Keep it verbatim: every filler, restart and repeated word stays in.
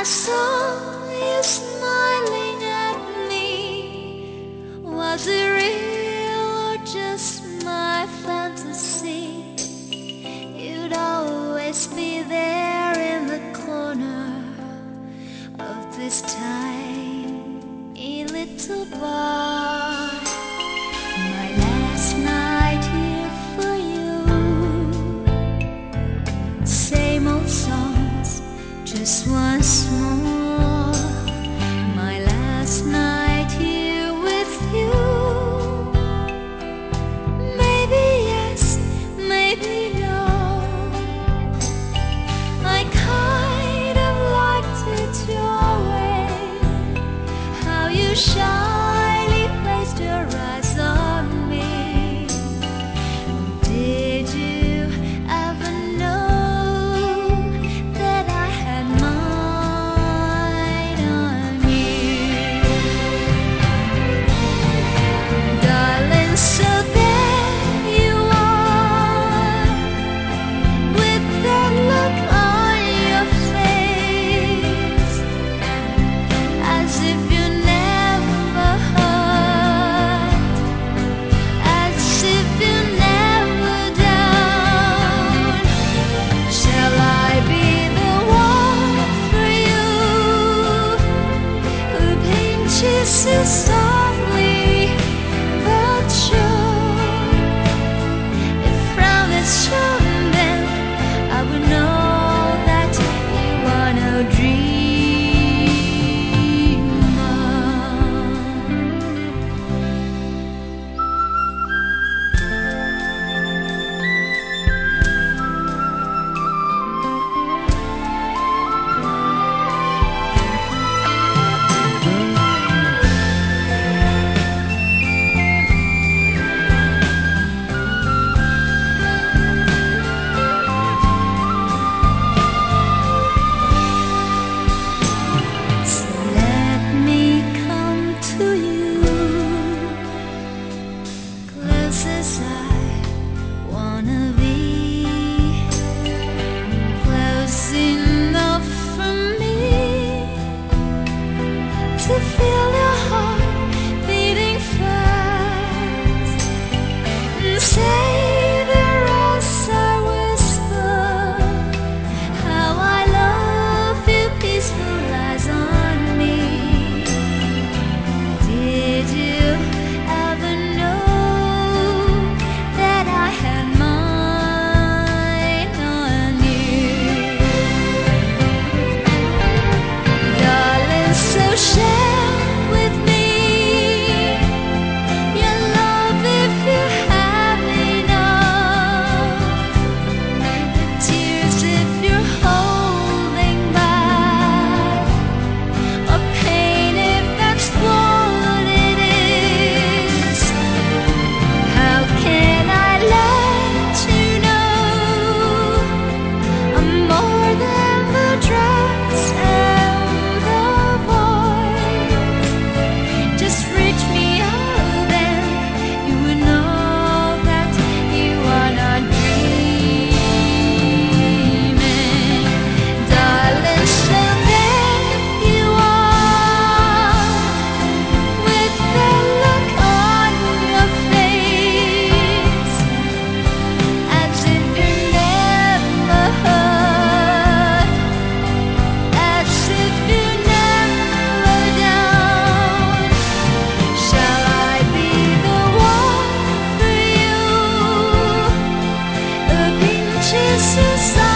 saw you smiling at me. Was it real or just my fantasy? You'd always be there in the corner of this tiny little bar. My last night here for you. Same old songs, just once more. My last night here with you. Maybe yes, maybe no. I kind of liked it your way, how you shyly placed your eyes on me. Did you ever know that I had mine on you? Darling, so there you are, with that look on your face, as if you never hurt, as if you never down. Shall I be the one for you, who paints you so softly but sure? If frown is shown, then I would know that you are no dreamer. So let me come to you, close as I wanna be, close enough for me to feel your heart beating fast, and say the rest I whisper, how I love you, peaceful lies on me. Did you ever know that I had mine on you? Darling, so share with me your love if you have enough, the tears if you're holding back, or pain if that's what it is. How can I let you know I'm more than the dress and the voice? Just reach me out and you will know that you are not dreaming. Darling, so there you are, with that look on your face, as if you never hurt, as if you never down. Shall I be the one for you, who pinches you softly